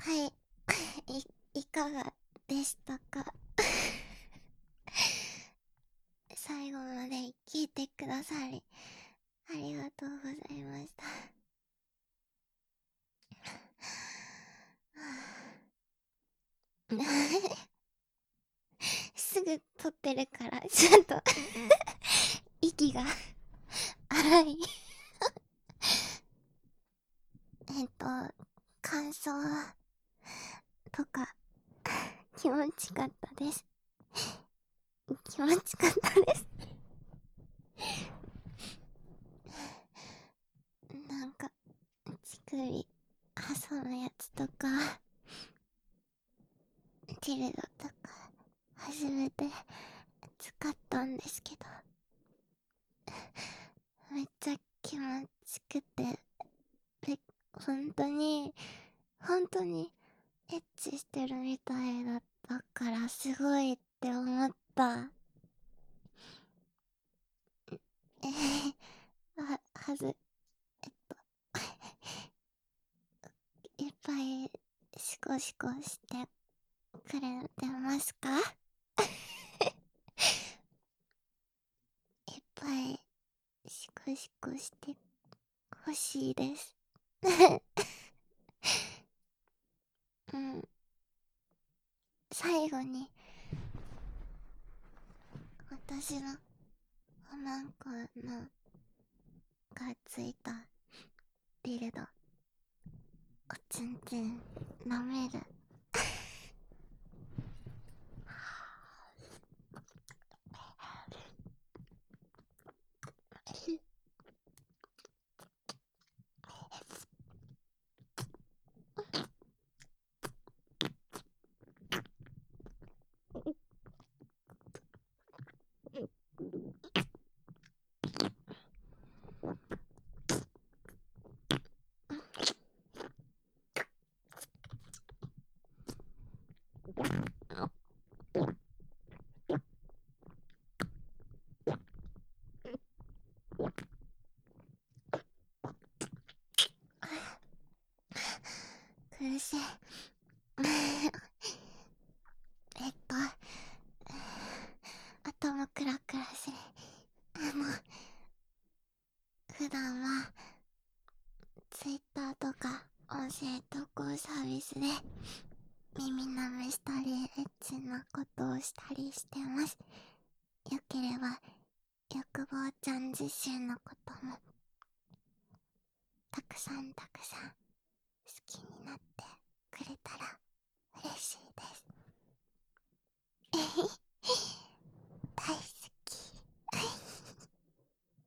はい、いかがでしたか？最後まで聞いてくださり、ありがとうございました。すぐ撮ってるから、ちょっと息が荒い。感想とか、気持ちかったです。気持ちかったです。なんか、乳首挟むやつとか、ティルドとか、初めて使ったんですけど、めっちゃ気持ちくて、で、本当に、本当に、エッチしてるみたいだったから、すごいって思った。はず、えっと、いっぱい、シコシコしてくれてますか？いっぱい、シコシコしてほしいです。うん。最後に、私のおまんこのがついたビルド、おちんちん舐める。苦しい。えっと、頭クラクラする。普段は、ツイッターとか、音声投稿サービスで、耳舐めしたり、エッチなことをしたりしてます。よければ、欲望ちゃん自身のことも、たくさんたくさん、好きに